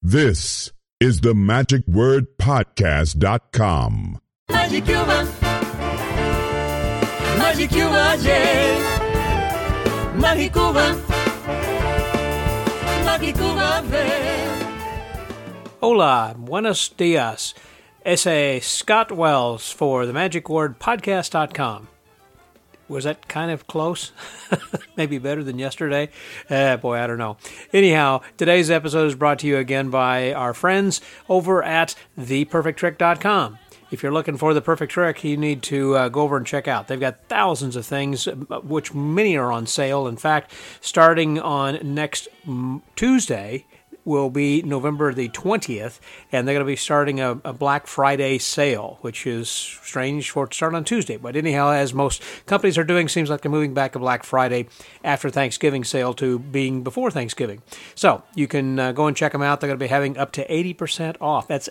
This is the MagicWordPodcast.com. Magic Cuba, Magic Cuba, yeah. Magic Cuba, Magic Cuba, yeah. Hola, buenos dias. Ese Scott Wells for the MagicWordPodcast.com. Was that kind of close? Maybe better than yesterday? Boy, I don't know. Anyhow, today's episode is brought to you again by our friends over at ThePerfectTrick.com. If you're looking for the perfect trick, you need to go over and check out. They've got thousands of things, which many are on sale. In fact, starting on next Tuesday will be November the 20th, and they're going to be starting a Black Friday sale, which is strange for it to start on Tuesday. But anyhow, as most companies are doing, seems like they're moving back to Black Friday after Thanksgiving sale to being before Thanksgiving. So you can go and check them out. They're going to be having up to 80% off. That's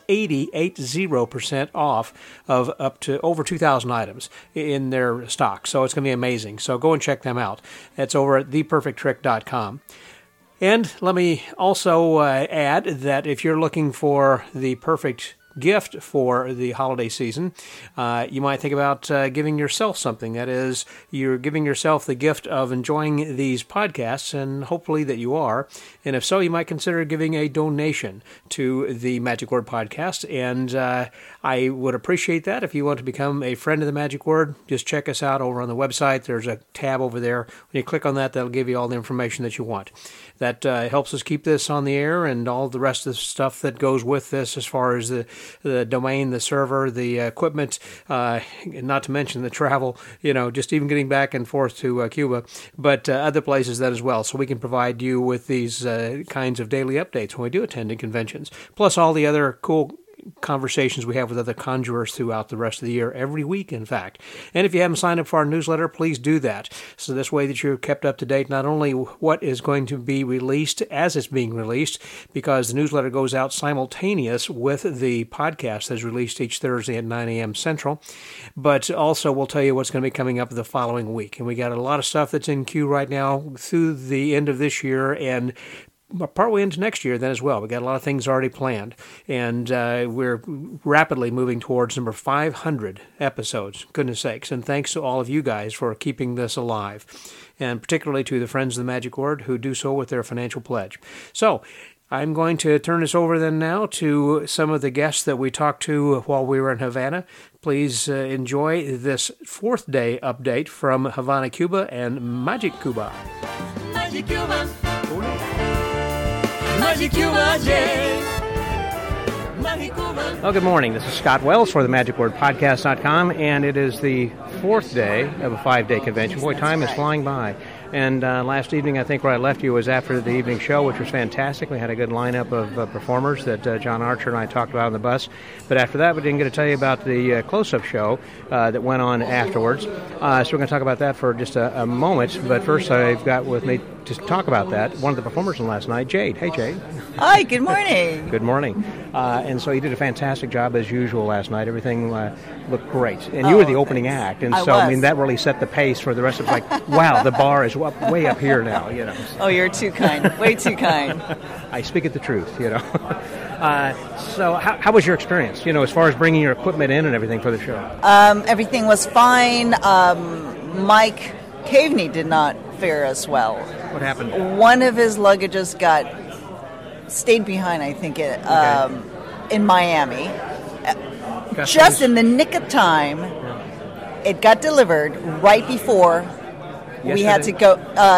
80% off of up to over 2,000 items in their stock. So it's going to be amazing. So go and check them out. That's over at theperfecttrick.com. And let me also add that if you're looking for the perfect gift for the holiday season, you might think about giving yourself something. That is, you're giving yourself the gift of enjoying these podcasts, and hopefully that you are. And if so, you might consider giving a donation to the Magic Word Podcast. And I would appreciate that. If you want to become a friend of the Magic Word, just check us out over on the website. There's a tab over there. When you click on that, that'll give you all the information that you want. That helps us keep this on the air and all the rest of the stuff that goes with this as far as the domain, the server, the equipment, not to mention the travel, just even getting back and forth to Cuba, but other places that as well. So we can provide you with these kinds of daily updates when we do attend conventions, plus all the other cool conversations we have with other conjurers throughout the rest of the year, every week, in fact. And if you haven't signed up for our newsletter, please do that. So this way that you're kept up to date, not only what is going to be released as it's being released, because the newsletter goes out simultaneous with the podcast that's released each Thursday at 9 a.m. Central, but also we'll tell you what's going to be coming up the following week. And we got a lot of stuff that's in queue right now through the end of this year and partway into next year then as well. We got a lot of things already planned, and we're rapidly moving towards number 500 episodes, goodness sakes, and thanks to all of you guys for keeping this alive, and particularly to the Friends of the Magic Word who do so with their financial pledge. So I'm going to turn this over then now to some of the guests that we talked to while we were in Havana. Please enjoy this fourth day update from Havana, Cuba and Magic Cuba. Magic Cuba. Magic Cuba, yeah. Magic Cuba. Well, good morning. This is Scott Wells for the MagicWordPodcast.com, and it is the fourth day of a 5-day convention. Boy, time is flying by. And last evening, I think where I left you was after the evening show, which was fantastic. We had a good lineup of performers that John Archer and I talked about on the bus. But after that, we didn't get to tell you about the close-up show that went on afterwards. So we're going to talk about that for just a moment. But first, I've got with me to talk about that one of the performers from last night, Jade. Hey, Jade. Hi, good morning. Good morning. And so you did a fantastic job as usual last night. Everything looked great. And you were the opening act. And so, I mean, that really set the pace for the rest of it. Like, wow, the bar is way up here now, Oh, you're too kind. Way too kind. I speak at the truth, So how was your experience, as far as bringing your equipment in and everything for the show? Everything was fine. Mike Caveney did not fare as well. What happened? One of his luggages stayed behind, I think, in Miami. Just in the nick of time, it got delivered right before we had to go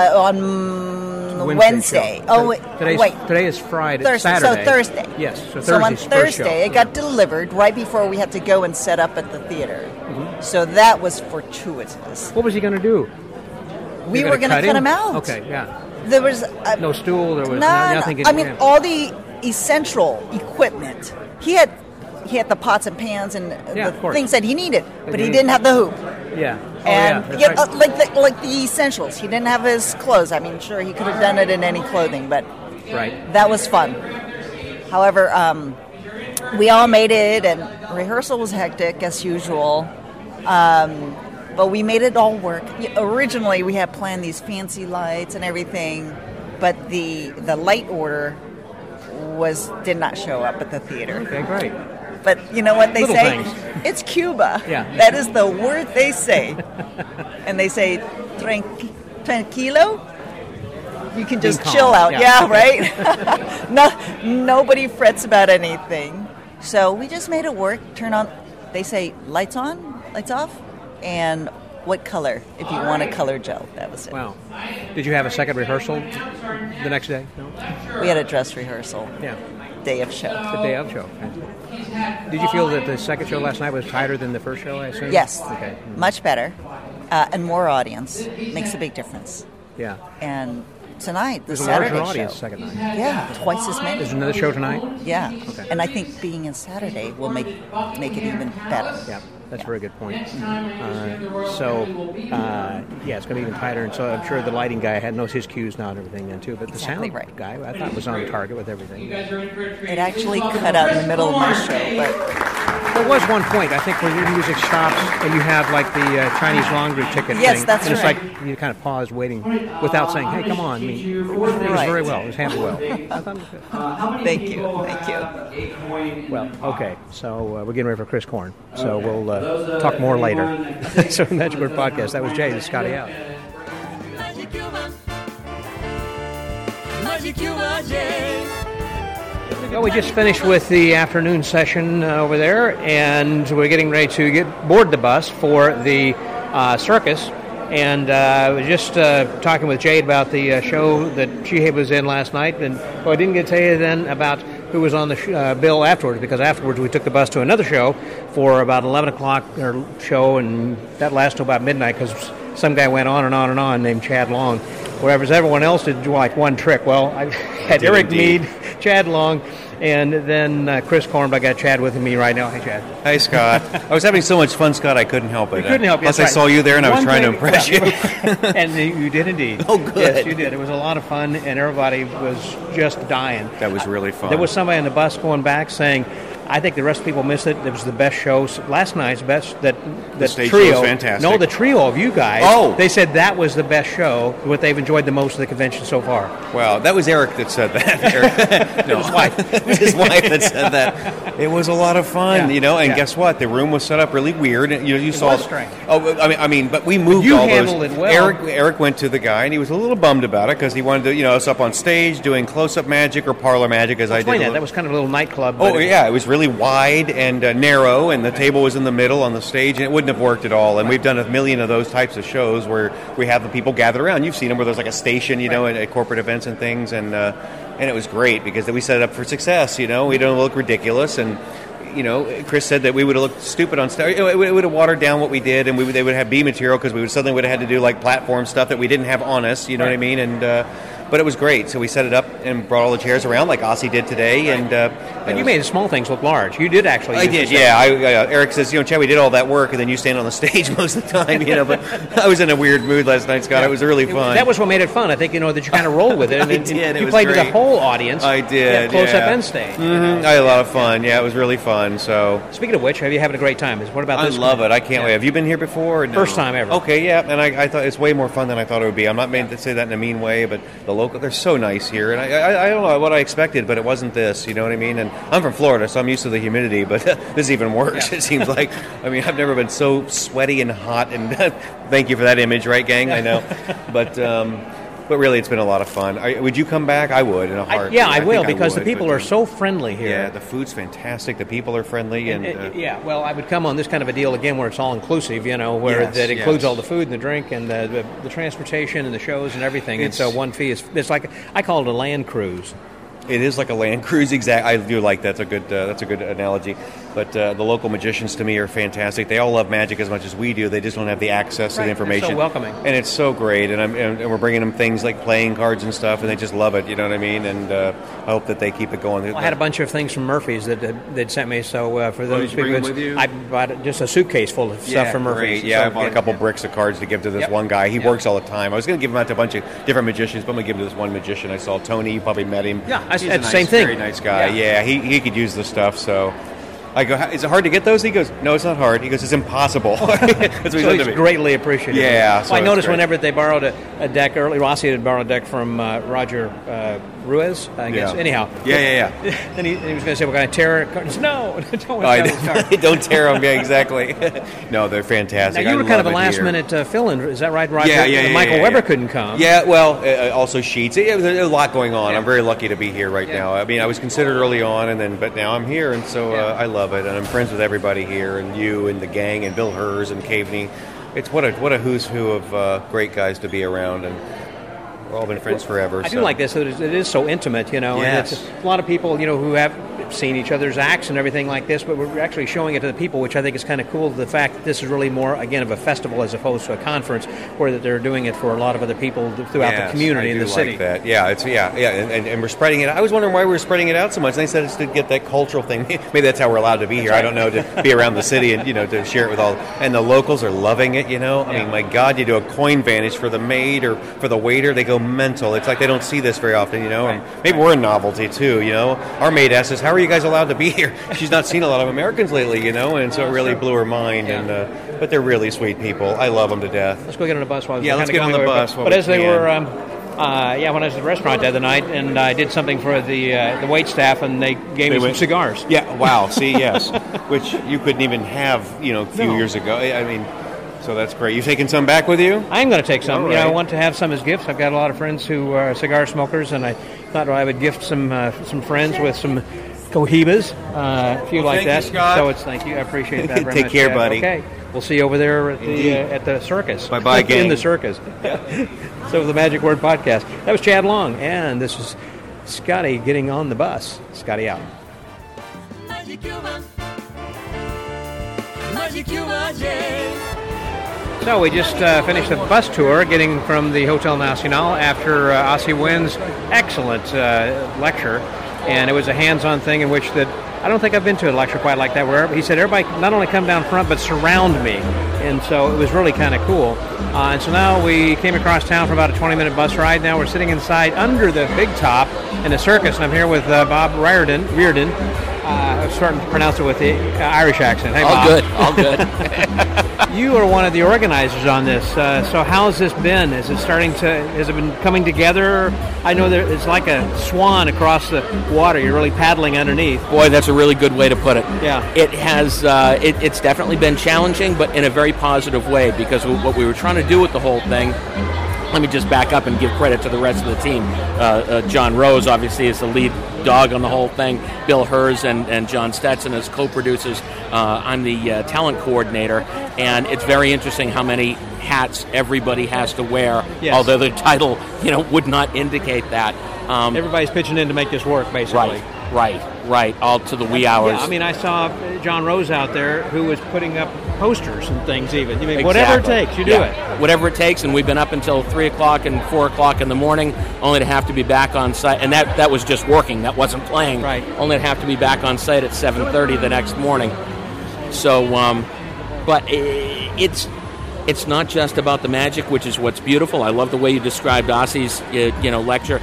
on Wednesday. Today is Friday. Thursday. Saturday. So Thursday. Yes. So on Thursday, it got delivered right before we had to go and set up at the theater. Mm-hmm. So that was fortuitous. What was he going to do? We were going to cut him out. Okay, yeah. There was no stool. There was nothing. I mean, all the essential equipment. He had the pots and pans and the things that he needed, but he didn't have the hoop. Yeah. Like the essentials. He didn't have his clothes. I mean, sure, he could have done it in any clothing, but that was fun. However, we all made it, and rehearsal was hectic as usual. But we made it all work. Originally, we had planned these fancy lights and everything, but the light order did not show up at the theater. Okay, great. But you know what they Little say? things. It's Cuba. Yeah. That is the word they say. And they say, tranquilo? You can just Being chill calm. out. Yeah. Yeah, right? Nobody frets about anything. So we just made it work. Turn on, they say, lights on, lights off, and what color, if you want a color gel. That was it. Wow. Did you have a second rehearsal the next day? No? We had a dress rehearsal. Yeah. Day of show. The day of show. Did you feel that the second show last night was tighter than the first show, I assume? Yes. Okay. Much better. And more audience. Makes a big difference. Yeah. And tonight, the There's a Saturday larger audience show. second night. Yeah, twice as many. There's another show tonight? Yeah. Okay. And I think being in Saturday will make it even better. Yeah, that's a very good point. Yeah, it's going to be even tighter, and so I'm sure the lighting guy knows his cues now and everything then too. But the Exactly sound right. guy, I thought was on target with everything. It actually cut out in the middle of my show, but There was one point, I think, where your music stops and you have like the Chinese laundry ticket Yes, thing. that's and it's right. like you kind of pause waiting without saying, hey, come on. I mean, it was Right. very well. It was handled well. I thought it was good. thank you. Well, okay. So we're getting ready for Chris Korn. So we'll talk more later. So Magic Word Podcast. That was Jay. This is Scotty out. Magic Cuban. Magic Cuban, Jay. Well, we just finished with the afternoon session over there, and we're getting ready to board the bus for the circus. And I was just talking with Jade about the show that she was in last night. And I didn't get to tell you then about who was on the bill afterwards, because afterwards we took the bus to another show for about 11 o'clock show, and that lasted till about midnight because some guy went on and on and on named Chad Long. Whereas everyone else did like one trick. Well, I had Eric Mead, Chad Long, and then Chris Korn. But I got Chad with me right now. Hey, Chad. Hi, Scott. I was having so much fun, Scott, I couldn't help it. You couldn't help it. Plus, That's I saw right. you there, and I was One trying to thing- impress you. And you did indeed. Oh, good. Yes, you did. It was a lot of fun, and everybody was just dying. That was really fun. There was somebody on the bus going back saying, I think the rest of the people missed it. It was the best show. Last night's best, that stage trio. show was fantastic. No, the trio of you guys. Oh. They said that was the best show, what they've enjoyed the most of the convention so far. Wow, that was Eric that said that. Eric, no, His wife. It was his wife that said that. It was a lot of fun, Yeah. and Yeah. guess what? The room was set up really weird. You saw. was strange. Oh, I mean, but we moved you all those. handled it well. Eric went to the guy, and he was a little bummed about it because he wanted to, us up on stage doing close-up magic or parlor magic, as I Explain did. that. That was kind of a little nightclub. Oh, but yeah, it was really wide and narrow, and the table was in the middle on the stage, and it wouldn't have worked at all. And we've done a million of those types of shows where we have the people gather around. You've seen them where there's like a station, at corporate events and things, and it was great because we set it up for success. We don't look ridiculous, and Chris said that we would have looked stupid on stage. It would have watered down what we did, and they would have B material because we would suddenly would have had to do like platform stuff that we didn't have on us. You know what I mean? And but it was great. So we set it up and brought all the chairs around like Aussie did today. And you made the small things look large. You did actually. I use did, the yeah. Eric says, Chad, we did all that work, and then you stand on the stage most of the time, But I was in a weird mood last night, Scott. It was really fun. That was what made it fun. I think, that you kind of rolled with it. And, I did. and It you was played to the great. whole audience. I did, Close up yeah. and stage. I had a lot of fun. Yeah, it was really fun. So Speaking of which, have you having a great time? What about I this? love it. I can't wait. Have you been here before? Or no? First time ever. Okay, yeah. And I thought it's way more fun than I thought it would be. I'm not meant to say that in a mean way, but they're so nice here. And I don't know what I expected, but it wasn't this. You know what I mean? And I'm from Florida, so I'm used to the humidity, but this is even worse. Yeah. It seems like. I've never been so sweaty and hot. And thank you for that image, right, gang? I know. But really, it's been a lot of fun. Would you come back? I would in a heartbeat. I will, think because would, the people but, are so friendly here. Yeah, the food's fantastic. The people are friendly, and Well, I would come on this kind of a deal again where it's all inclusive, where Yes, that includes yes. all the food and the drink and the transportation and the shows and everything. And It's- so one fee it's like, I call it a land cruise. It is like a land cruise, exact. I do like that. That's a good analogy. But the local magicians to me are fantastic. They all love magic as much as we do. They just don't have the access to Right. the information. They're so welcoming. and it's so great. And we're bringing them things like playing cards and stuff, and they just love it. You know what I mean? And I hope that they keep it going. Well, I had a bunch of things from Murphy's that they'd sent me. So for those did you bring people, them with you? I bought just a suitcase full of stuff from Murphy's. Great. Yeah, So, I bought a couple bricks of cards to give to this Yep. one guy. He Yep. works all the time. I was going to give them out to a bunch of different magicians, but I'm going to give them to this one magician. I saw Tony. You probably met him. Yeah, He's that's a the same thing. Very nice guy. Yeah. Yeah, he could use the stuff. So I go, is it hard to get those? He goes, no, it's not hard. He goes, it's impossible. That's what he So said to he's me. greatly appreciative. Yeah, Well, so I it's noticed great. whenever they borrowed a deck early, Rossi had borrowed a deck from Roger Ruiz, I guess. Yeah. Anyhow. Yeah. And he was going to say, we're going to tear it. No, Don't tear them. Yeah, exactly. No, they're fantastic. Now, you were I kind of love a it here. last-minute fill-in. Is that right, Roger? Yeah. Michael Weber couldn't come. Yeah, well, also Sheets. Yeah, there's a lot going on. I'm very lucky to be here right now. I mean, I was considered early on, but now I'm here, and so I love it. And I'm friends with everybody here, and you and the gang, and Bill Hers and Caveney. It's what a who's who of great guys to be around, and we've all been friends forever. I do like this. It is so intimate, Yes. And it's a lot of people, who have seen each other's acts and everything like this, but we're actually showing it to the people, which I think is kind of cool. The fact that this is really more, again, of a festival as opposed to a conference, where that they're doing it for a lot of other people throughout the community in the city. Like that. Yeah, and we're spreading it. I was wondering why we were spreading it out so much. And they said it's to get that cultural thing. Maybe that's how we're allowed to be here. I don't know, to be around the city and to share it with all. And the locals are loving it. I mean, my God, you do a coin vanish for the maid or for the waiter, they go mental. It's like they don't see this very often. And maybe we're a novelty too. Our maid asks us, "How are you guys allowed to be here?" She's not seen a lot of Americans lately. And so it really blew her mind. And but they're really sweet people. I love them to death. Let's go get on the bus. Let's get on the bus. But as they were, when I was at the restaurant the other night, and I did something for the wait staff, and they gave me some cigars. Yeah, wow. See, yes, which you couldn't even have, a few years ago. I mean, so that's great. You taking some back with you? I'm going to take some. Right. I want to have some as gifts. I've got a lot of friends who are cigar smokers, and I thought I would gift some friends with some Cohibas, if you like that. You, Scott. So thank you. I appreciate that very much. Take care, buddy. Okay. We'll see you over there at the circus. Bye-bye, gang. In the circus. So the Magic Word Podcast. That was Chad Long, and this is Scotty getting on the bus. Scotty out. Magic Cuban. Magic Cuban, yeah. So we just finished the bus tour, getting from the Hotel Nacional after Ossie Wynn's excellent lecture. And it was a hands-on thing in which that I don't think I've been to a lecture quite like that, where he said everybody not only come down front but surround me, and so it was really kind of cool. And so now we came across town for about a 20-minute bus ride. Now we're sitting inside under the big top in the circus, and I'm here with Bob Reardon. I'm starting to pronounce it with the Irish accent. Hey, Bob. All good. You are one of the organizers on this. So how's this been? Has it been coming together? I know it's like a swan across the water. You're really paddling underneath. Boy, that's a really good way to put it. Yeah. It has. It's definitely been challenging, but in a very positive way, because what we were trying to do with the whole thing. Let me just back up and give credit to the rest of the team. John Rose, obviously, is the lead dog on the whole thing. Bill Hers and John Stetson as co-producers. I'm the talent coordinator, and it's very interesting how many hats everybody has to wear, yes. Although the title, would not indicate that. Everybody's pitching in to make this work, basically. Right, all to the wee hours. Yeah, I mean, I saw John Rose out there who was putting up posters and things even. Exactly. Whatever it takes, you do it. Whatever it takes, and we've been up until 3 o'clock and 4 o'clock in the morning, only to have to be back on site. And that was just working. That wasn't playing. Right. Only to have to be back on site at 7:30 the next morning. So, but it's not just about the magic, which is what's beautiful. I love the way you described Ossie's, lecture.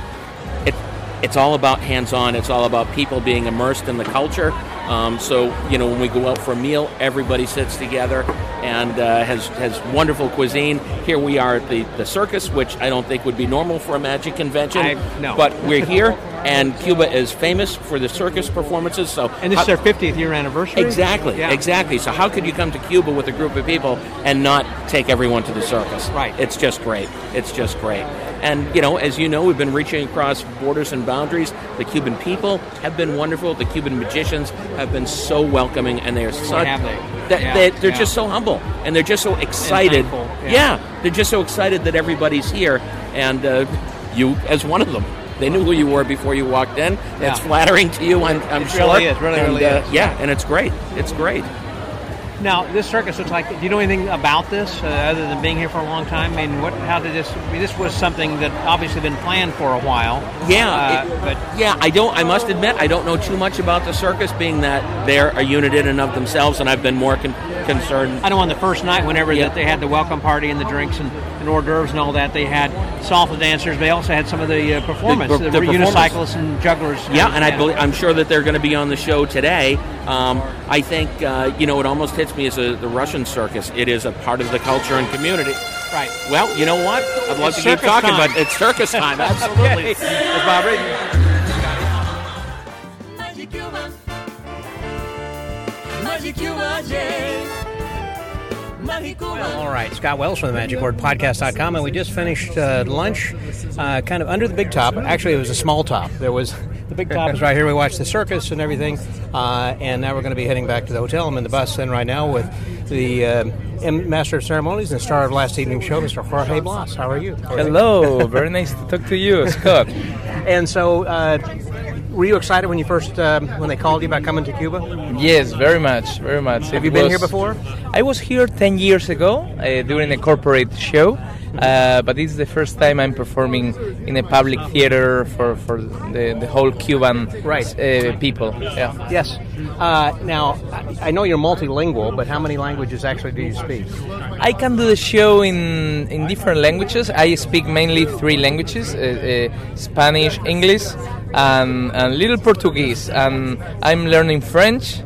It's all about hands-on. It's all about people being immersed in the culture. So, when we go out for a meal, everybody sits together and has wonderful cuisine. Here we are at the circus, which I don't think would be normal for a magic convention. No. But we're here, and Cuba is famous for the circus performances. And this is their 50th year anniversary? Exactly. So how could you come to Cuba with a group of people and not take everyone to the circus? Right. It's just great. And, as you know, we've been reaching across borders and boundaries. The Cuban people have been wonderful. The Cuban magicians have been so welcoming, and they are such... They're just so humble, and they're just so excited. They're just so excited that everybody's here, and you as one of them. They knew who you were before you walked in. It's flattering to you, I'm sure. Really is. Really is. Yeah, and it's great. It's great. Now, this circus looks like... Do you know anything about this, other than being here for a long time? I mean, how did this... this was something that obviously been planned for a while. I must admit, I don't know too much about the circus, being that they're a unit in and of themselves, and I've been more concerned. I know on the first night, whenever that they had the welcome party and the drinks and hors d'oeuvres and all that, they had salsa dancers. They also had some of the performance, the unicyclists and jugglers. Yeah, and I'm sure that they're going to be on the show today. I think, it almost hits me as the Russian circus. It is a part of the culture and community. Right. Well, you know what? I'd love to keep talking, but it's circus time. Absolutely. It's Bob Reed. Magic Cuban. Magic Cuban, yeah. Magic Cuban. Well, all right. Scott Wells from the MagicWordPodcast.com, and we just finished lunch kind of under the big top. Actually, it was a small top. There was the big top is right here. We watched the circus and everything, and now we're going to be heading back to the hotel. I'm in the bus then right now with the Master of Ceremonies and the star of last evening's show, Mr. Jorge Blas. How are you? Hello. Very nice to talk to you, Scott. And so, were you excited when you first when they called you about coming to Cuba? Yes, very much, very much. Have you been here before? I was here 10 years ago during a corporate show, but this is the first time I'm performing in a public theater for the whole Cuban people. Yeah. Yes. Now, I know you're multilingual, but how many languages actually do you speak? I can do the show in different languages. I speak mainly 3 languages, Spanish, English, and little Portuguese. And I'm learning French,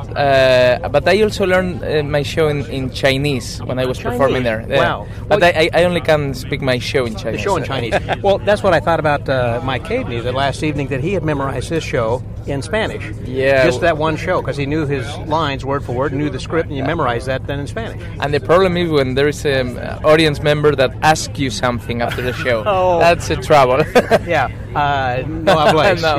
but I also learned my show in Chinese when I was performing there. Yeah. Wow. But I only can speak my show in Chinese. The show in Chinese. Well, that's what I thought about Mike Caveney, that last evening, that he had memorized his show in Spanish. Yeah. Just that one show, because he knew his lines word for word, knew the script, and you memorized that then in Spanish. And the problem is when there is an audience member that asks you something after the show. Oh. That's a trouble. Yeah. No hablas. No.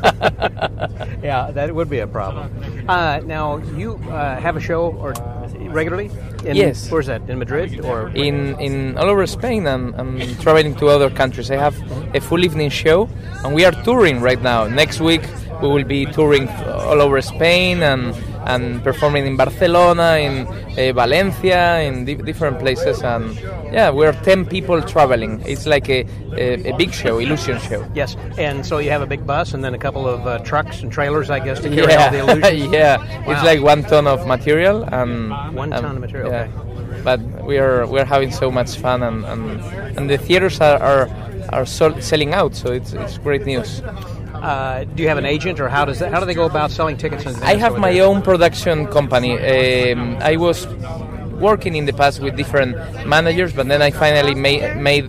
Yeah. Yeah, that would be a problem. Now, you have a show regularly? Yes. Where's that? In Madrid? Or in all over Spain and traveling to other countries. I have a full evening show, and we are touring right now. Next week we will be touring all over Spain and performing in Barcelona, in Valencia, in different places. And yeah, we're 10 people traveling. It's like a big show, illusion show. Yes, and so you have a big bus and then a couple of trucks and trailers, I guess, to carry all the illusions? Yeah, wow. It's like 1 ton of material. And 1 ton of material, yeah. Okay. But we're having so much fun, and the theaters are selling out, so it's great news. Do you have an agent, or how do they go about selling tickets? I have my own production company. I was working in the past with different managers, but then I finally made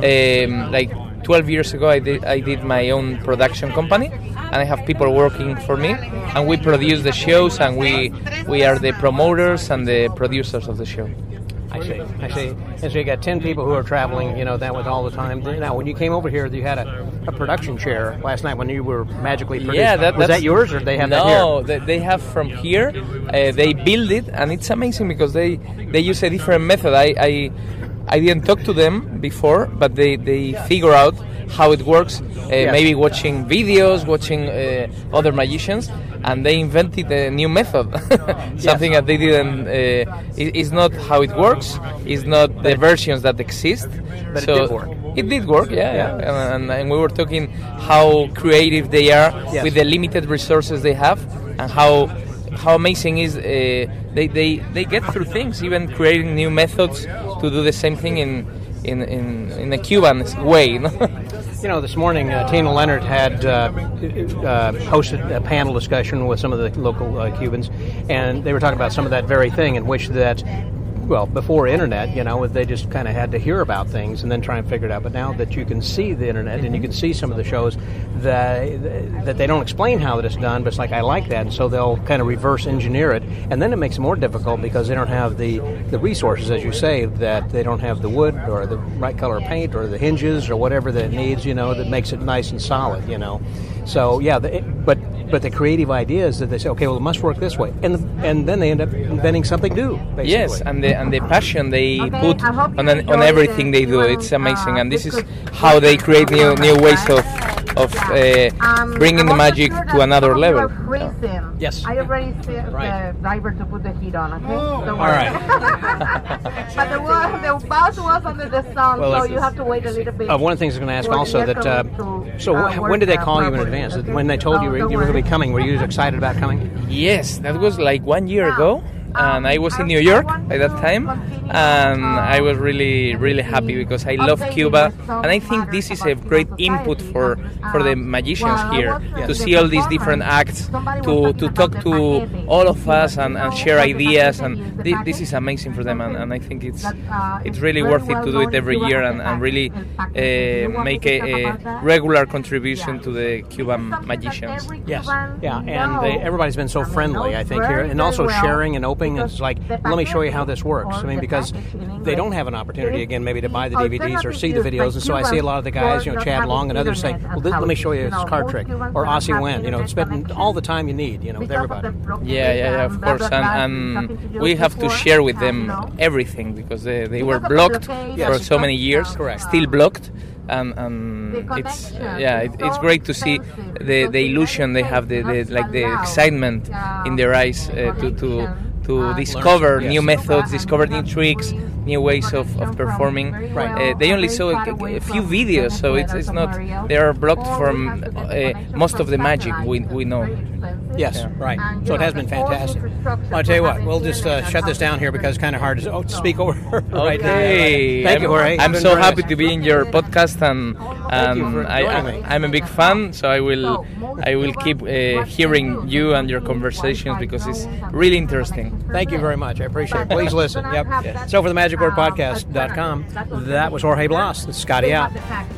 like 12 years ago I did my own production company, and I have people working for me, and we produce the shows, and we are the promoters and the producers of the show. I see. And so you got 10 people who are traveling, that was all the time. Now, when you came over here, you had a production chair last night when you were magically produced. Yeah, was that yours, or did they have that here? No, they have from here. They build it, and it's amazing because they use a different method. I didn't talk to them before, but they figure out how it works, maybe watching videos, watching other magicians, and they invented a new method, something that they didn't. It's not how it works. It's not the versions that exist. But so it did work. It did work, yeah. And we were talking how creative they are with the limited resources they have, and how amazing is they get through things, even creating new methods to do the same thing in a Cuban way. This morning Tina Leonard had hosted a panel discussion with some of the local Cubans, and they were talking about some of that very thing, in which that, well, before internet, they just kind of had to hear about things and then try and figure it out. But now that you can see the internet and you can see some of the shows, that they don't explain how that it's done, but it's like, I like that, and so they'll kind of reverse engineer it, and then it makes it more difficult because they don't have the resources, as you say, that they don't have the wood or the right color paint or the hinges or whatever that it needs, that makes it nice and solid, So yeah, but the creative idea is that they say, okay, well, it must work this way, and then they end up inventing something new, basically. Yes, and the passion they put on everything they do, it's amazing, and this is how they create new ways of bringing the magic to another level. Yes. I already set the driver to put the heat on, okay? Don't worry. All right. But the bus was under the sun, so you have to wait a little bit. One of the things I'm going to ask also that, when did they call you in advance? When they told you were going to be coming, were you excited about coming? Yes, that was like 1 year ago. and I was in New York at that time, and I was really, really happy because I love Cuba, and I think this is a great input for the magicians here to see all these different acts, to talk to all of us and share ideas, and this is amazing for them, and I think it's really worth it to do it every year and really make a regular contribution to the Cuban magicians. Yes, yeah, and everybody's been so friendly, I think, here, and also sharing and opening. It's like, let me show you how this works. I mean, because they don't have an opportunity, again, maybe to buy the DVDs or see the videos, and so I see a lot of the guys, Chad Long and others say, well, let me show you this card trick, or Aussie Wen, spending all the time you need, with everybody. Yeah, of course, and we have to share with them everything because they were blocked for so many years, still blocked. And it's great to see the illusion they have, the excitement in their eyes to discover new methods, discover new tricks, new ways of performing. They only saw a few videos, so it's not. They are blocked from most of the magic we know. Yes, right. So it has been fantastic. Well, I'll tell you what, we'll just shut this down here because it's kind of hard to speak over right now. Thank you, Jorge. I'm so happy to be in your podcast, and I'm a big fan, so I will keep hearing you and your conversations because it's really interesting. Thank you very much. I appreciate it. Please listen. Yep. So for the MagicWordPodcast.com, that was Jorge Blas. This is Scotty out.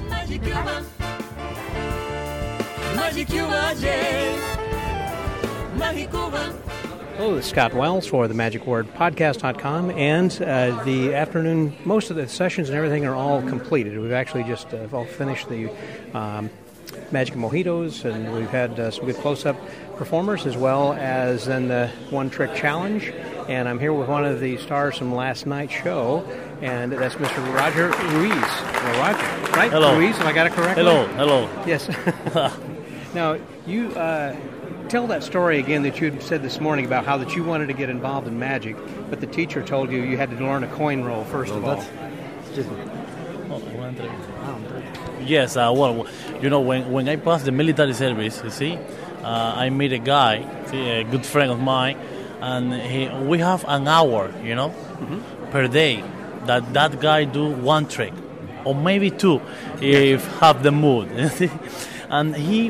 Magic Cuba, Jay. Magic Cuba. Hello, this is Scott Wells for the MagicWordPodcast.com, and the afternoon, most of the sessions and everything are all completed. We've actually just all finished the Magic Mojitos, and we've had some good close-up performers, as well as then the one-trick challenge. And I'm here with one of the stars from last night's show, and that's Mr. Roger Ruiz. Hello, Roger. Right? Hello. Ruiz, have I got it correctly? Hello. Yes. Now, you tell that story again that you had said this morning about how that you wanted to get involved in magic, but the teacher told you you had to learn a coin roll first of all. Yes, well, when I passed the military service, you see, I meet a guy, a good friend of mine, and we have an hour, per day that guy do one trick, or maybe two, if have the mood. And he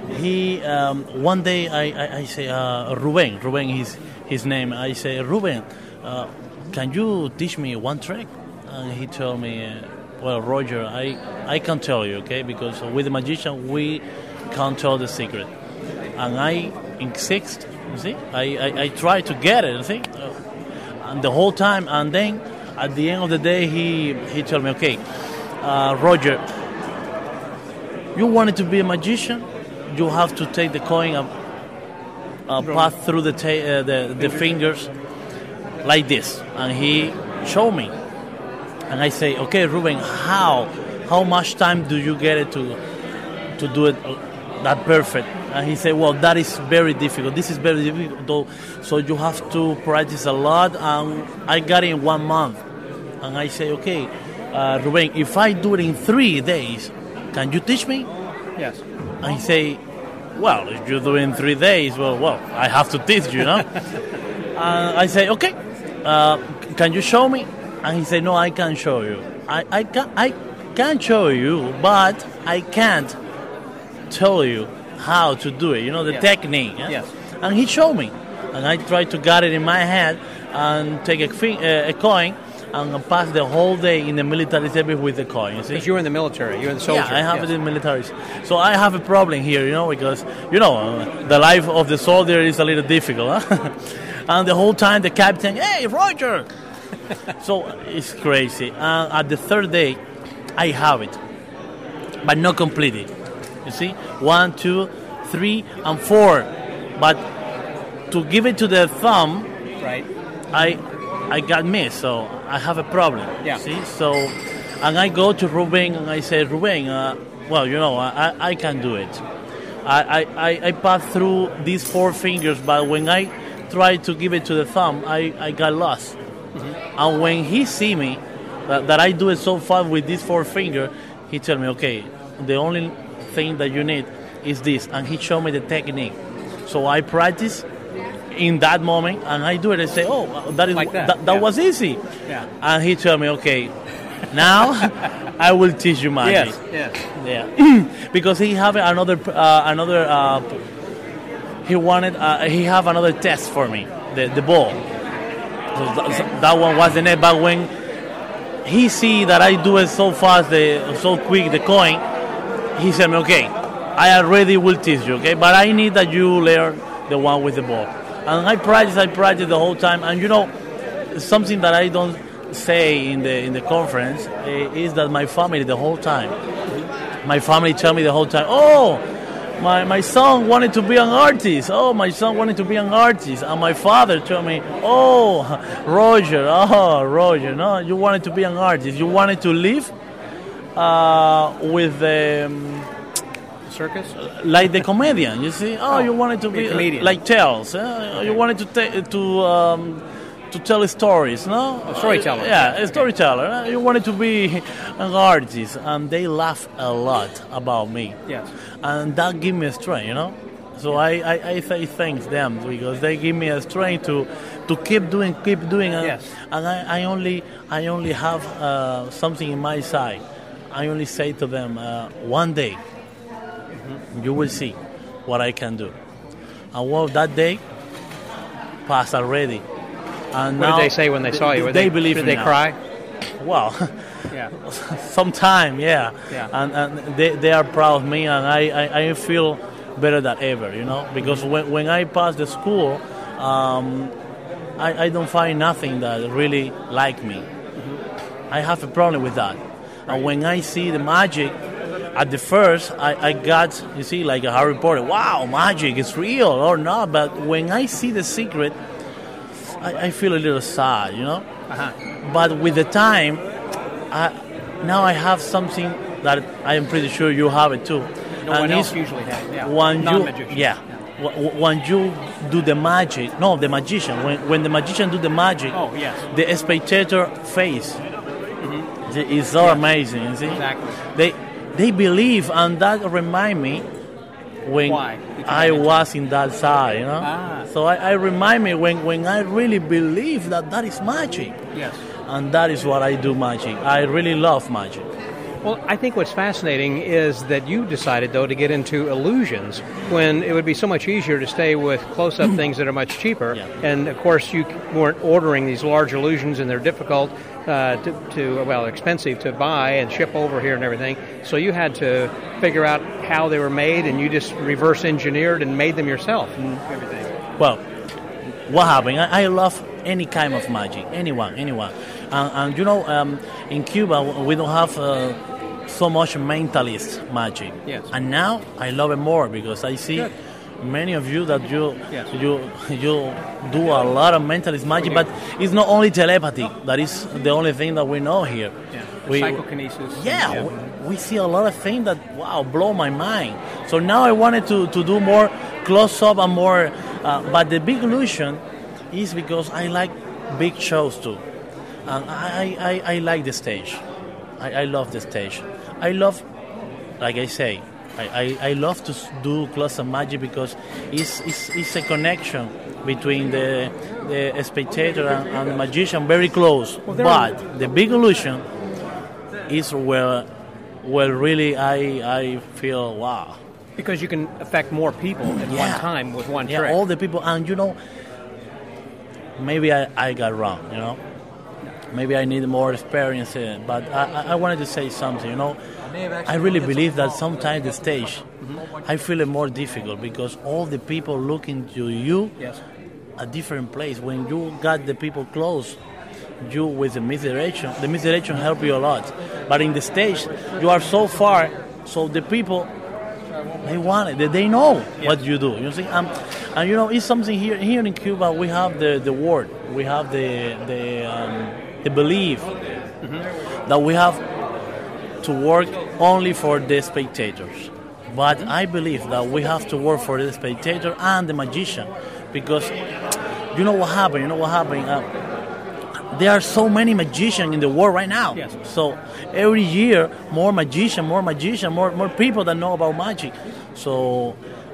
one day I say, Ruben is his name. I say, Ruben, can you teach me one trick? And he told me, well, Roger, I can't tell you, okay, because with the magician we can't tell the secret. And I insist, you see, I try to get it, you see, and the whole time, and then at the end of the day he told me, okay, Roger, you wanted to be a magician, you have to take the coin and pass through the fingers like this. And he showed me. And I say, okay, Ruben, how much time do you get it to do it that perfect? And he said, well, that is very difficult. This is very difficult, so you have to practice a lot. And I got it in 1 month. And I say, okay, Ruben, if I do it in 3 days, can you teach me? Yes. And he say, well, if you do it in 3 days, well, I have to teach you, I say, okay, can you show me? And he said, no, I can't show you. I can show you, but I can't tell you how to do it, the technique. Yeah? Yes. And he showed me. And I tried to get it in my head and take a coin and pass the whole day in the military service with the coin. Because you're in the military, you're in the soldier. Yeah, I have it in the military. So I have a problem here, because, the life of the soldier is a little difficult. Huh? And the whole time the captain, hey, Roger! So it's crazy. And at the third day, I have it, but not completely. You see, 1, 2, 3, and 4. But to give it to the thumb, right? I got missed, so I have a problem. Yeah. See, so, and I go to Ruben and I say, Ruben, I can do it. I pass through these 4 fingers, but when I try to give it to the thumb, I got lost. Mm-hmm. And when he see me that I do it so fast with these 4 fingers, he tell me, okay, the only thing that you need is this, and he showed me the technique. So I practice in that moment, and I do it. I say, "Oh, that is Like that. that was easy." Yeah. And he told me, "Okay, now I will teach you magic." Yes. Yeah, because he have another he wanted he have another test for me, the ball. So that one was the net. But when he see that I do it so fast, so quick, the coin, he said me, "Okay, I already will teach you, okay? But I need that you learn the one with the ball." And I practice the whole time. And something that I don't say in the conference is that my family the whole time. My family tell me the whole time, "Oh, my son wanted to be an artist. Oh, my son wanted to be an artist." And my father told me, "Oh, Roger, no, you wanted to be an artist. You wanted to live with the circus, like the comedian. You see, you wanted to be like Charles. You wanted to tell stories, no? A storyteller. Yeah, a storyteller. You wanted to be an artist," and they laugh a lot about me. Yes. And that give me a strength, So I say thanks them because they give me a strength to keep doing. Yes. And I only have something in my side. I only say to them, one day you will see what I can do. And well, that day passed already. And what now did they say when they saw you? They believe did me they now. cry? Well, yeah. Sometime, yeah. Yeah. And they are proud of me, and I feel better than ever, because when I pass the school, I don't find nothing that really like me. I have a problem with that. And when I see the magic, at the first, I got, like a Harry Potter, wow, magic, it's real or not. But when I see the secret, I feel a little sad, Uh-huh. But with the time, now I have something that I am pretty sure you have it too. No one else usually has. Yeah. Non-magician. When you do the magic, the magician. When the magician do the magic, the spectator face is so amazing. You see? Exactly. They believe, and that remind me when I was in that side, So I remind me when I really believe that is magic. Yes. And that is what I do magic. I really love magic. Well, I think what's fascinating is that you decided, though, to get into illusions when it would be so much easier to stay with close-up things that are much cheaper. Yeah. And, of course, you weren't ordering these large illusions, and they're difficult expensive to buy and ship over here and everything. So you had to figure out how they were made, and you just reverse engineered and made them yourself and everything. Well, what happened? I love any kind of magic, anyone. And in Cuba, we don't have so much mentalist magic. Yes. And now I love it more because I see many of you that you do a lot of mentalist magic, but it's not only telepathy. That is the only thing that we know here. Yeah. Psychokinesis. We see a lot of things that blow my mind. So now I wanted to do more close up and more. But the big illusion is because I like big shows too. And I like the stage. I love the stage. I love, like I say, I love to do close-up magic because it's a connection between the spectator and the magician, very close. But the big illusion is where really I feel wow. Because you can affect more people at one time with one trick. Yeah, all the people. And maybe I got wrong, Maybe I need more experience in it. But I wanted to say something, I really believe that sometimes the stage, I feel it more difficult because all the people looking to you a different place. When you got the people close, you with the misdirection help you a lot. But in the stage, you are so far, so the people, they want it. They know what you do. You see, and it's something here in Cuba. We have the word. We have the belief that we have to work only for the spectators. But I believe that we have to work for the spectator and the magician, because you know what happened. There are so many magicians in the world right now. Yes. So every year, more magician, more people that know about magic. So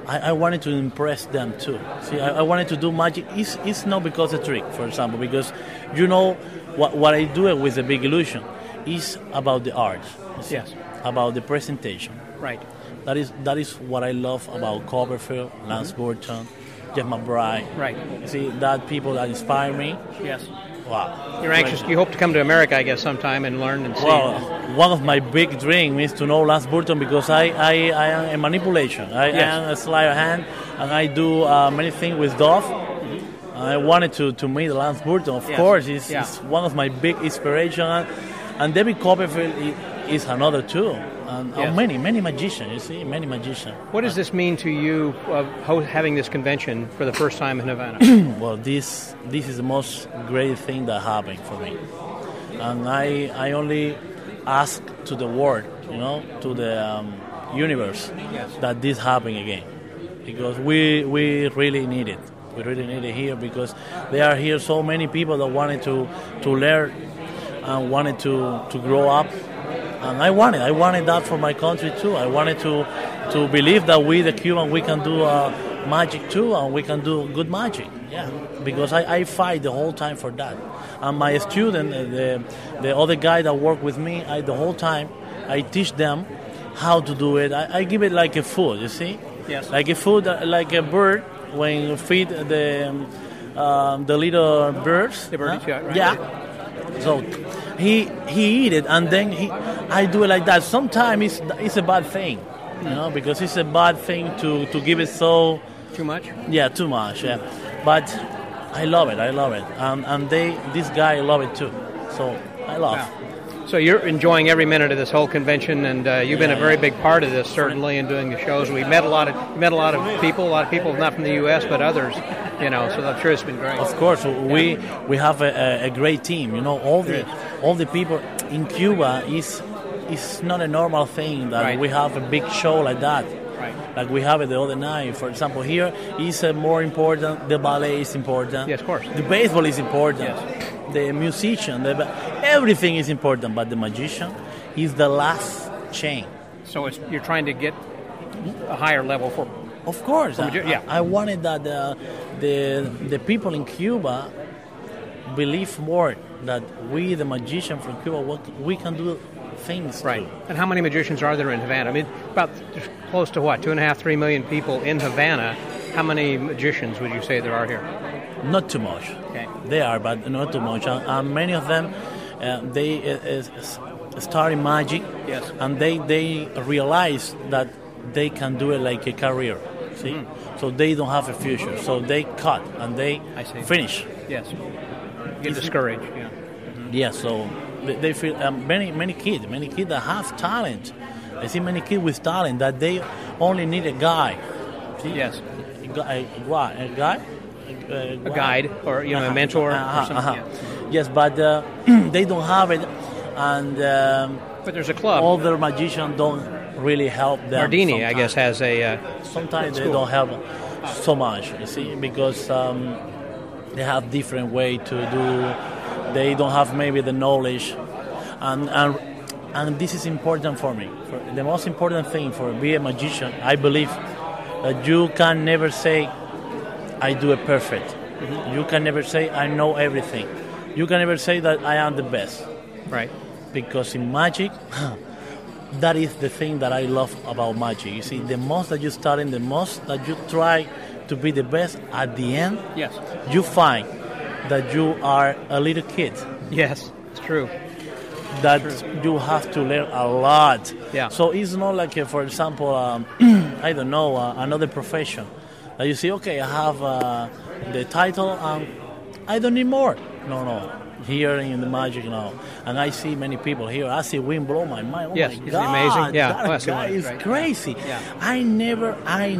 I wanted to impress them too. See, I wanted to do magic. It's not because of the trick, for example, because what I do with the Big Illusion is about the art. Yes. About the presentation. Right. That is what I love about Copperfield, Lance Burton, Jeff McBride. Right. See, that people that inspire me. Yes. Wow. You're anxious. You hope to come to America, I guess, sometime and learn and see. Well, one of my big dreams is to know Lance Burton because I am a manipulation. I am a sleight of hand, and I do many things with Dove. I wanted to meet Lance Burton. Of course, it's one of my big inspirations. And David Copperfield is another too. And many magicians, you see, many magicians. What does this mean to you having this convention for the first time in Havana? Well, this is the most great thing that happened for me. And I only ask to the world, to the universe, that this happen again. Because we really need it. We really need it here because there are here so many people that wanted to learn and wanted to grow up. And I wanted that for my country too. I wanted to believe that we, the Cuban, we can do magic too, and we can do good magic. Yeah, because I fight the whole time for that. And my student, the other guy that worked with me, the whole time I teach them how to do it. I give it like a food, you see? Yes. Like a food, like a bird when you feed the little birds. The birdies, right? Yeah. So he eat it, and then I do it like that. Sometimes it's a bad thing, because it's a bad thing to give it so too much. Yeah, too much. Yeah, but I love it. And this guy love it too. So I love. Wow. So you're enjoying every minute of this whole convention, and you've been a very big part of this, certainly, in doing the shows. We met a lot of people not from the U.S. but others. So I'm sure it's been great. Of course, we have a great team. All the people in Cuba is not a normal thing that we have a big show like that. Right. Like we have it the other night. For example, here is more important. The ballet is important. Yes, of course. The baseball is important. Yes. The musician, everything is important. But the magician is the last chain. So you're trying to get a higher level for. Of course, I wanted that the people in Cuba believe more that we, the magician from Cuba, we can do things. Right. Too. And how many magicians are there in Havana? I mean, about close to 2.5, 3 million people in Havana. How many magicians would you say there are here? Not too much. Okay. They are, but not too much. And many of them, they start in magic. Yes. And they realize that they can do it like a career. See? So they don't have a future. So they cut and they finish. Yes. Get discouraged. Yeah. Yeah. So they feel many kids that have talent. I see many kids with talent that they only need a guy. See? Yes. A guy. A guide or a mentor. Or something. Yeah. Yes, but they don't have it, and but there's a club. All their magicians don't really help them. Mardini, sometimes. I guess, has a. Sometimes they don't help so much. You see, because they have different way to do. They don't have maybe the knowledge, and this is important for me. The most important thing for being a magician, I believe, that you can never say, I do it perfect. Mm-hmm. You can never say, I know everything. You can never say that I am the best. Right. Because in magic, that is the thing that I love about magic. You see, the most that you study, the most that you try to be the best, at the end, yes, you find that you are a little kid. Yes, it's true. That you have to learn a lot. Yeah. So it's not like, for example, I don't know, another profession. That you say, okay, I have the title and I don't need more. No. Here in the magic now. And I see many people here. I see wind blow my mind. Oh yes, my isn't God, it amazing? Yeah. That guy is crazy. Yeah. I never,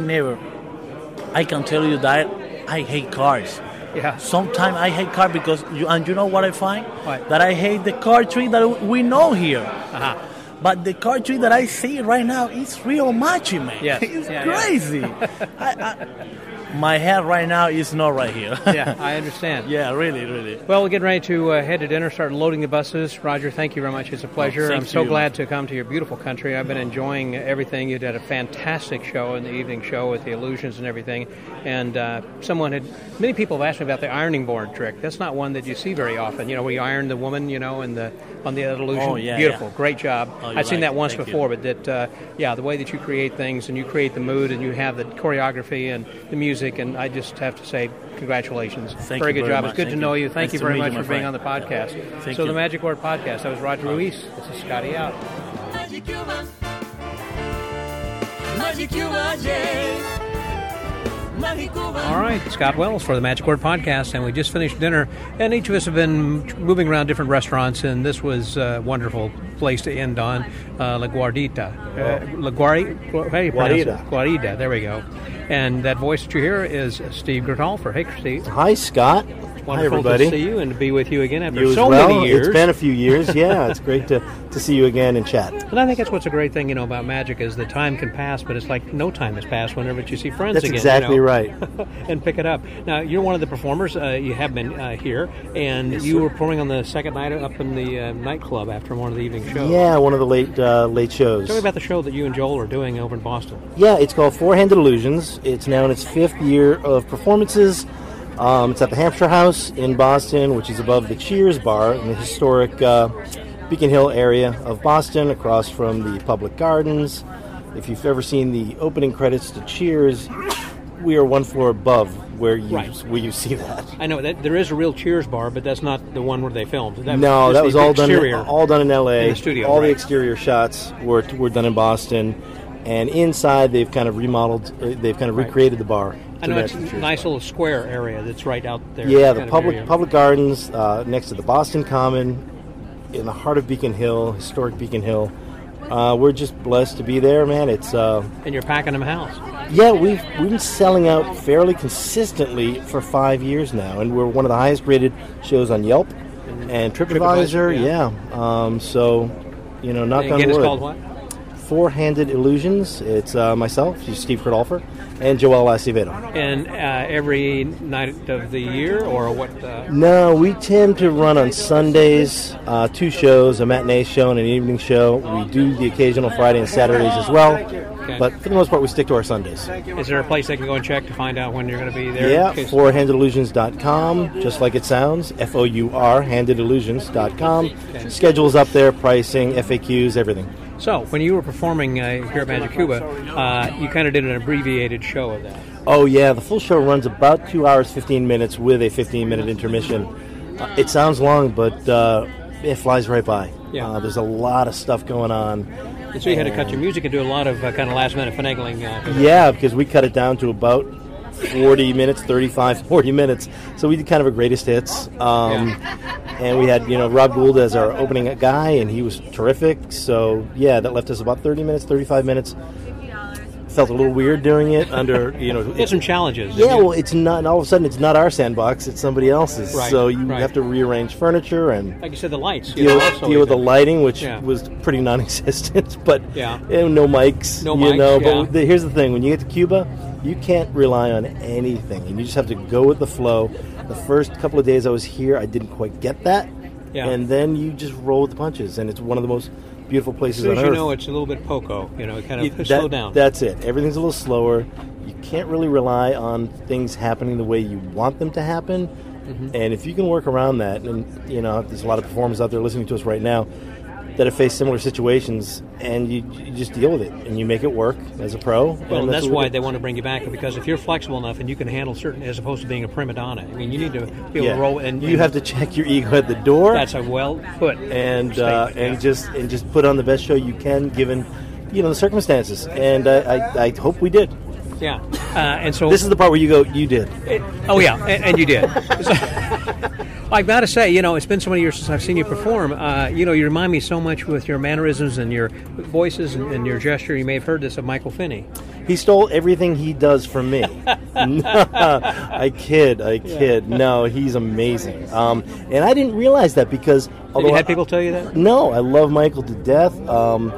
I can tell you that I hate cars. Yeah. Sometimes I hate cars because, you know what I find? What? That I hate the car tree that we know here. Uh-huh. But the car tree that I see right now is real magic, man. Yes. It's crazy. my head right now is not right here. Yeah, I understand. Yeah, really. Well, we're getting ready to head to dinner, start loading the buses. Roger, thank you very much. It's a pleasure. I'm so glad to come to your beautiful country. I've been enjoying everything. You did a fantastic show in the evening show with the illusions and everything. And many people have asked me about the ironing board trick. That's not one that you see very often. You know, where you iron the woman, you know, on the illusion. Oh, yeah. Beautiful. Yeah. Great job. I've seen that once before, but the way that you create things and you create the mood and you have the choreography and the music, and I just have to say congratulations. Very good job. It's good to know you. Thank you very much for being on the podcast. So the Magic Word Podcast. That was Roger Ruiz. This is Scotty out. Magic Cuba. Magic Cuba, yeah. All right, Scott Wells for the Magic Word Podcast, and we just finished dinner, and each of us have been moving around different restaurants, and this was a wonderful place to end on, La Guarida. Guarida, there we go. And that voice that you hear is Steve Gertolfer. Hey, Steve. Hi, Scott. Wonderful Hi, everybody. To see you and to be with you again after you so well. many years. It's been a few years, yeah. It's great to see you again and chat. And I think that's what's a great thing, about magic is the time can pass, but it's like no time has passed whenever you see friends that's again. That's exactly right. And pick it up. Now, you're one of the performers. You have been here, and yes, you sir. were performing on the second night up in the nightclub after one of the evening shows. Yeah, one of the late shows. Tell me about the show that you and Joel are doing over in Boston. Yeah, it's called Four-Handed Illusions. It's now in its 5th year of performances. It's at the Hampshire House in Boston, which is above the Cheers bar in the historic Beacon Hill area of Boston, across from the Public Gardens. If you've ever seen the opening credits to Cheers, we are one floor above where you see that. I know that there is a real Cheers bar, but that's not the one where they filmed. That was all done in L.A. In the studio, all the exterior shots were done in Boston, and inside they've kind of remodeled. They've kind of recreated the bar. I know it's a nice little square area that's right out there. Yeah, the public gardens next to the Boston Common, in the heart of Beacon Hill, historic Beacon Hill. We're just blessed to be there, man. It's and you're packing them house. Yeah, we've been selling out fairly consistently for 5 years now, and we're one of the highest rated shows on Yelp and TripAdvisor. Yeah. So, knock on wood. It's called what? Four-Handed Illusions. It's myself, Steve Gertolfer, and Joel Acevedo. And every night of the year, or what? No, we tend to run on Sundays, 2 shows, a matinee show and an evening show. We do the occasional Friday and Saturdays as well, but for the most part, we stick to our Sundays. Is there a place they can go and check to find out when you're going to be there? Yeah, fourhandedillusions.com, just like it sounds, F-O-U-R, handedillusions.com. Okay. Schedule's up there, pricing, FAQs, everything. So, when you were performing here at Magic Cuba, you kind of did an abbreviated show of that. Oh, yeah. The full show runs about 2 hours, 15 minutes with a 15-minute intermission. It sounds long, but it flies right by. Yeah. There's a lot of stuff going on. And so you had to cut your music and do a lot of kind of last-minute finagling. Yeah, because we cut it down to about 40 minutes, 40 minutes. So we did kind of a greatest hits. And we had, Rob Gould as our opening guy, and he was terrific. So, yeah, that left us about 30 minutes, 35 minutes. Felt a little weird doing it under, There's some challenges. Yeah, well, it's not, all of a sudden, it's not our sandbox, it's somebody else's. Right, so you have to rearrange furniture and... Like you said, the lights. Deal with the lighting, which was pretty non-existent, but no mics. No mics, But here's the thing, when you get to Cuba, you can't rely on anything, and you just have to go with the flow. The first couple of days I was here, I didn't quite get that, and then you just roll with the punches, and it's one of the most beautiful places on earth. As soon as you know, it's a little bit poco, kind of slow down. That's it. Everything's a little slower. You can't really rely on things happening the way you want them to happen, and if you can work around that, and there's a lot of performers out there listening to us right now that have faced similar situations, and you just deal with it, and you make it work as a pro. Well, and that's why they want to bring you back, because if you're flexible enough and you can handle certain, as opposed to being a prima donna, I mean, you need to be able to roll. And you have to check your ego at the door. That's a well put. And just put on the best show you can, given the circumstances. And I hope we did. Yeah, and so this is the part where you go, you did. And you did. I've got to say, it's been so many years since I've seen you perform. You remind me so much with your mannerisms and your voices and your gesture. You may have heard this of Michael Finney. He stole everything he does from me. I kid. No, he's amazing. And I didn't realize that because... Have you had people tell you that? No, I love Michael to death.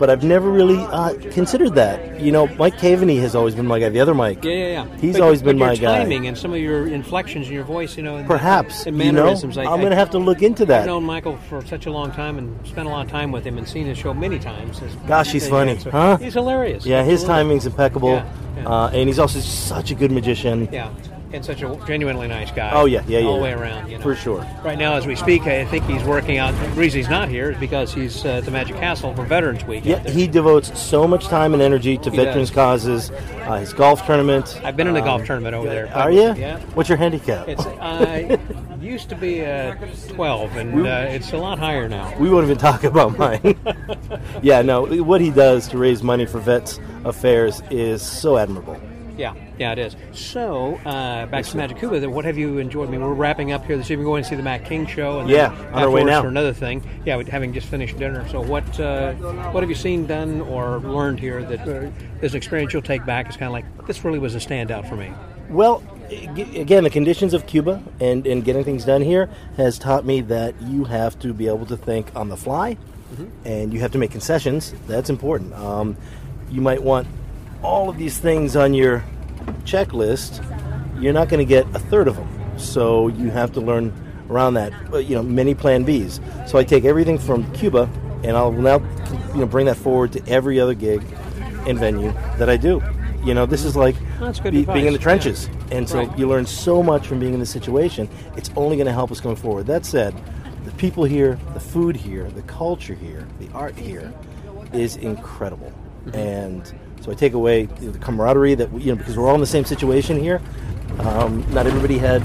but I've never really considered that. You know, Mike Caveney has always been my guy. The other Mike. Yeah. He's always been my guy. Your timing and some of your inflections in your voice, you know. And perhaps. and mannerisms. I'm going to have to look into that. I've known Michael for such a long time and spent a lot of time with him and seen his show many times. Gosh, he's funny. Huh? He's hilarious. Yeah, his timing's impeccable. Yeah. And he's also such a good magician. Yeah. And such a genuinely nice guy. Oh, yeah. All the way around, you know. For sure. Right now, as we speak, I think he's working out. The reason he's not here is because he's at the Magic Castle for Veterans Week. Yeah, he devotes so much time and energy to veterans' causes. His golf tournament. I've been in a golf tournament over there. Are you? Yeah. What's your handicap? It's used to be 12, and it's a lot higher now. We won't even talk about mine. Yeah, no, what he does to raise money for Vets Affairs is so admirable. Yeah, it is. So, back to Magic Cuba, what have you enjoyed? I mean, we're wrapping up here this evening. We're going to see the Matt King show. And on our way now. For another thing. Yeah, having just finished dinner. So what have you seen, done, or learned here that is an experience you'll take back? It's kind of like, this really was a standout for me. Well, again, the conditions of Cuba and getting things done here has taught me that you have to be able to think on the fly, and you have to make concessions. That's important. You might want all of these things on your checklist. You're not going to get a third of them, so you have to learn around that. Many plan Bs. So I take everything from Cuba, and I'll now bring that forward to every other gig and venue that I do. This is like being in the trenches, and so you learn so much from being in this situation. It's only going to help us going forward. That said, the people here, the food here, the culture here, the art here is incredible, and so I take away the camaraderie that because we're all in the same situation here. Not everybody had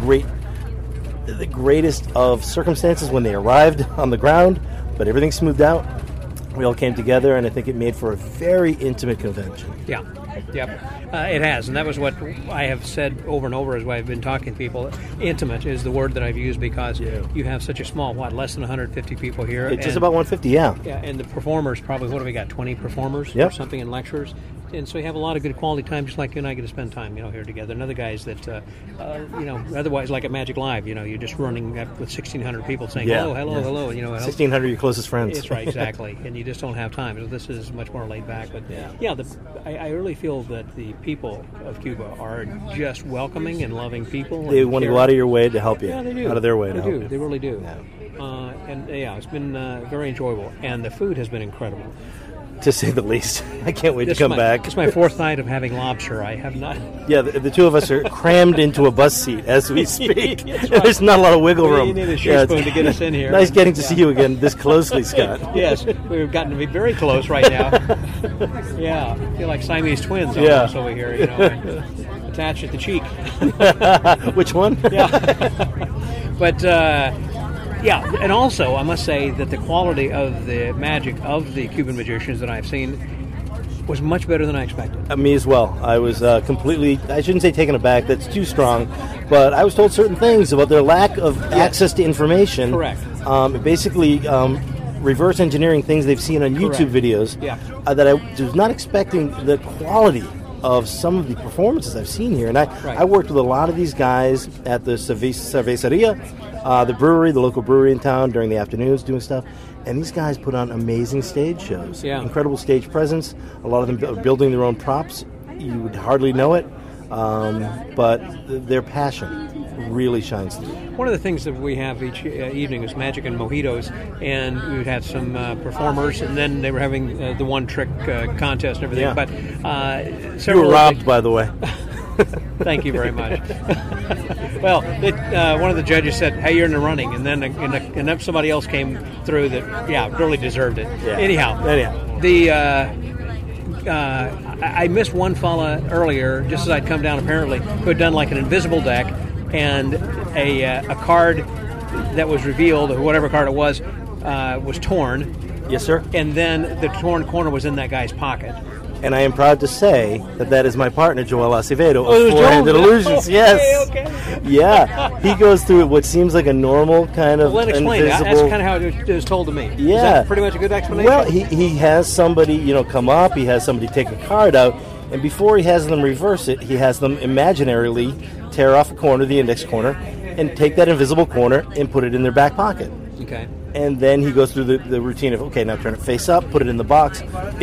the greatest of circumstances when they arrived on the ground, but everything smoothed out. We all came together, and I think it made for a very intimate convention. Yeah. Yep, it has, and that was what I have said over and over as I've been talking to people. Intimate is the word that I've used because you have such a small, less than 150 people here. It's just about 150, yeah. Yeah, and the performers, probably, what have we got, 20 performers or something in lectures? And so you have a lot of good quality time, just like you and I get to spend time, here together. And other guys that, otherwise, like at Magic Live, you're just running up with 1,600 people saying, hello. 1,600 of your closest friends. That's right, exactly. And you just don't have time. So this is much more laid back. But I really feel that the people of Cuba are just welcoming and loving people. They want to go out of your way to help you. Yeah, they do. Out of their way to help you. They really do. Yeah. It's been very enjoyable. And the food has been incredible. To say the least. I can't wait to come back. It's my fourth night of having lobster. I have not. Yeah, the two of us are crammed into a bus seat as we speak. Right. There's not a lot of wiggle room. You need a shoe spoon to get us in here. Nice getting to see you again this closely, Scott. Yes, we've gotten to be very close right now. Yeah, I feel like Siamese twins almost over here, attached at the cheek. Which one? Yeah. But... and also I must say that the quality of the magic of the Cuban magicians that I've seen was much better than I expected. Me as well. I was completely, I shouldn't say taken aback, that's too strong, but I was told certain things about their lack of access to information. Correct. Basically, reverse engineering things they've seen on YouTube videos that I was not expecting the quality of some of the performances I've seen here. And I worked with a lot of these guys at the Cerveceria, the brewery, the local brewery in town during the afternoons doing stuff. And these guys put on amazing stage shows. Yeah. Incredible stage presence. A lot of them are building their own props. You would hardly know it. But their passion really shines through. One of the things that we have each evening is Magic and Mojitos, and we would have some performers, and then they were having the one-trick contest and everything. Yeah. But you were robbed, by the way. Thank you very much. Well, one of the judges said, "Hey, you're in the running," and then somebody else came through that, really deserved it. Yeah. Anyhow, I missed one fella earlier, just as I'd come down, apparently, who had done like an invisible deck, and a card that was revealed, or whatever card it was torn. Yes, sir. And then the torn corner was in that guy's pocket. And I am proud to say that is my partner, Joel Acevedo of Four-Handed Illusions. Yes. Okay. Yeah. He goes through what seems like a normal kind of invisible... That's kind of how it was told to me. Yeah. Is that pretty much a good explanation? Well, he has somebody, come up, he has somebody take a card out, and before he has them reverse it, he has them imaginarily tear off a corner, the index corner, and take that invisible corner and put it in their back pocket. Okay. And then he goes through the routine of, okay, now turn it face up, put it in the box.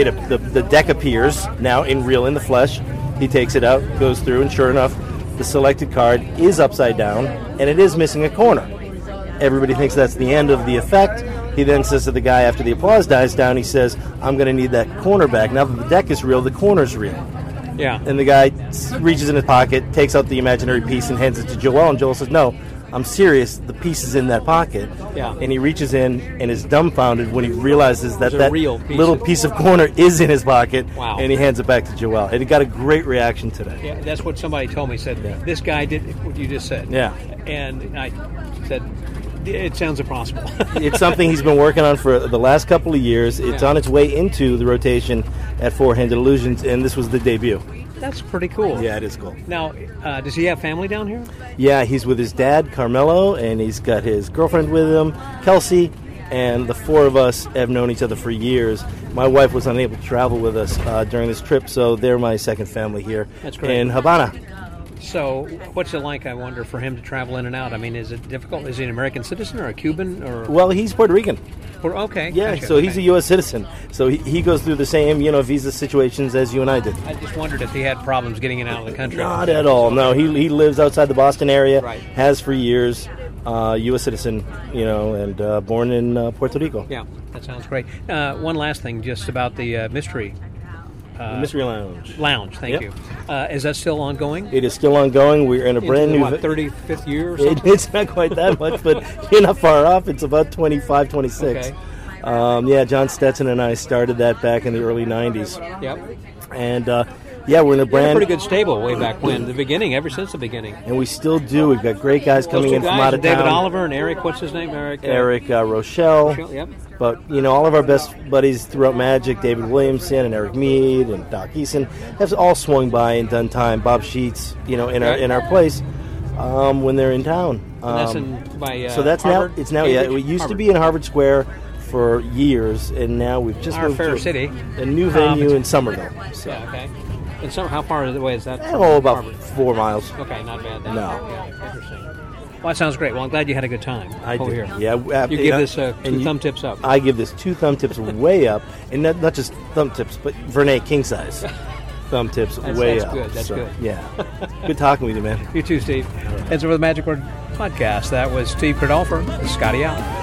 The deck appears now in the flesh. He takes it out, goes through, and sure enough, the selected card is upside down, and it is missing a corner. Everybody thinks that's the end of the effect. He then says to the guy after the applause dies down, he says, I'm going to need that corner back. Now that the deck is real, the corner's real. Yeah. And the guy reaches in his pocket, takes out the imaginary piece, and hands it to Joel, and Joel says, no, I'm serious, the piece is in that pocket. Yeah. And he reaches in and is dumbfounded when he realizes that real little piece of corner is in his pocket. Wow. And he hands it back to Joel. And he got a great reaction today. Yeah, that's what somebody told me. Said, this guy did what you just said. Yeah. And I said, it sounds impossible. It's something he's been working on for the last couple of years. It's on its way into the rotation at Four Handed Illusions, and this was the debut. That's pretty cool. Yeah, it is cool. Now, does he have family down here? Yeah, he's with his dad, Carmelo, and he's got his girlfriend with him, Kelsey, and the four of us have known each other for years. My wife was unable to travel with us during this trip, so they're my second family here. That's great. In Havana. So, what's it like, I wonder, for him to travel in and out? I mean, is it difficult? Is he an American citizen or a Cuban? Or Well, he's Puerto Rican. Okay. Yeah, gotcha. so he's a U.S. citizen. So he goes through the same, visa situations as you and I did. I just wondered if he had problems getting in and out of the country. Not at all. No, he lives outside the Boston area. Right. Has for years. U.S. citizen, and born in Puerto Rico. Yeah, that sounds great. One last thing, just about the Mystery. Mystery Lounge. Thank you. Is that still ongoing? It is still ongoing. We're in a brand new... 35th year or something? It's not quite that much, but you're not far off. It's about 25, 26. Okay. John Stetson and I started that back in the early 90s. Yep. And, we're in a brand... pretty good stable way back when, the beginning, ever since the beginning. And we still do. We've got great guys coming in from out of town. David Oliver and Eric, what's his name? Eric Rochelle. Yep. But, all of our best buddies throughout Magic, David Williamson and Eric Mead and Doc Eason, have all swung by and done time. Bob Sheets, in our place when they're in town. And that's by so that's Harvard? Now, it's now, yeah, it used to be in Harvard Square for years, and now we've just moved Fair to City. a new venue in Somerville. So. Yeah, okay. And how far away is that? About 4 miles. Okay, not bad then. No. Yeah, interesting. Well, that sounds great. Well, I'm glad you had a good time over here. Yeah. You give this 2 thumb tips up. I give this 2 thumb tips way up, and not just thumb tips, but Vernay king size thumb tips way up. That's good. Yeah. Good talking with you, man. You too, Steve. Heads over the Magic Word Podcast. That was Steve Cradolfer. Scotty out.